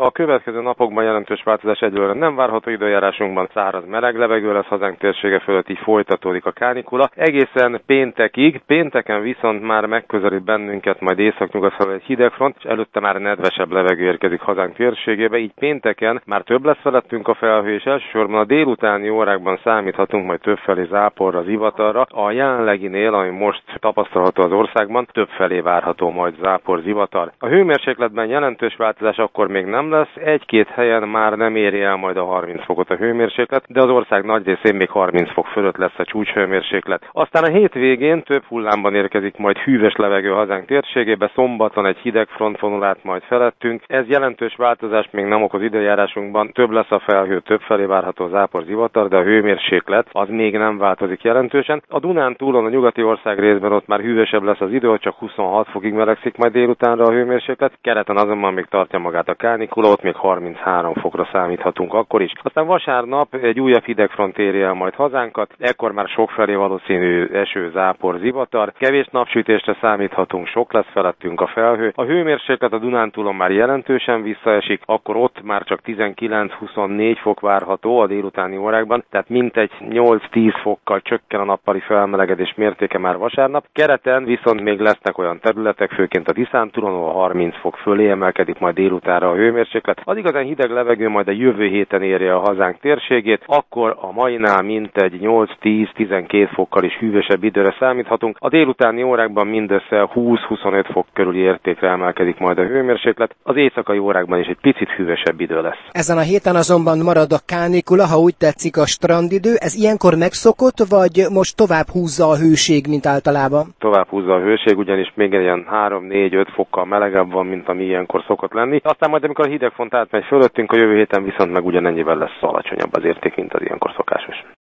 A következő napokban jelentős változás egyelőre nem várható, időjárásunkban száraz meleg levegő lesz hazánk térsége fölött, így folytatódik a kánikula. Egészen péntekig, pénteken viszont már megközelít bennünket majd északnyugat felé egy hidegfront, és előtte már nedvesebb levegő érkezik hazánk térségébe, így pénteken már több lesz felettünk a felhő, és elsősorban a délutáni órákban számíthatunk majd többfelé záporra, zivatarra. A jelenleginél, ami most tapasztalható az országban, többfelé várható majd zápor, zivatar. A hőmérsékletben jelentős változás akkor még nem lesz, egy-két helyen már nem éri el majd a 30 fokot a hőmérséklet, de az ország nagy részén még 30 fok fölött lesz a csúcshőmérséklet. Aztán a hétvégén több hullámban érkezik majd hűvös levegő hazánk térségébe, szombaton egy hideg front vonul át majd felettünk. Ez jelentős változást még nem okoz időjárásunkban, több lesz a felhő, többfelé várható zápor, zivatar, de a hőmérséklet az még nem változik jelentősen. A Dunántúlon, a nyugati ország részben ott már hűvösebb lesz az idő, csak 26 fokig melegszik majd délutánra a hőmérséklet, keleten azonban még tartja magát a kánikula, ott még 33 fokra számíthatunk akkor is. Aztán vasárnap egy újabb hidegfront éri el majd hazánkat, ekkor már sokfelé valószínű eső, zápor, zivatar, kevés napsütésre számíthatunk, sok lesz felettünk a felhő. A hőmérséklet a Dunántúlon már jelentősen visszaesik, akkor ott már csak 19-24 fok várható a délutáni órákban, tehát mintegy 8-10 fokkal csökken a nappali felmelegedés mértéke már vasárnap. Keleten viszont még lesznek olyan területek, főként a Tiszántúlon, ahol 30 fok fölé emelkedik majd délutánra a hőmérséklet. Az igazán hideg levegő majd a jövő héten érje a hazánk térségét, akkor a mainál mintegy 8-10-12 fokkal is hűvösebb időre számíthatunk. A délutáni órákban mindössze 20-25 fok körüli értékre emelkedik majd a hőmérséklet, az éjszakai órákban is egy picit hűvösebb idő lesz. Ezen a héten azonban marad a kánikula, ha úgy tetszik a strandidő. Ez ilyenkor megszokott, vagy most tovább húzza a hőség, mint általában? Tovább húzza a hőség, ugyanis még ilyen 3-4-5 fokkal melegebb van, mint ami ilyenkor szokott lenni. Aztán majd, amikor a hidegfront átmegy fölöttünk, a jövő héten viszont meg ugyanennyivel lesz alacsonyabb az érték, mint az ilyenkor szokásos.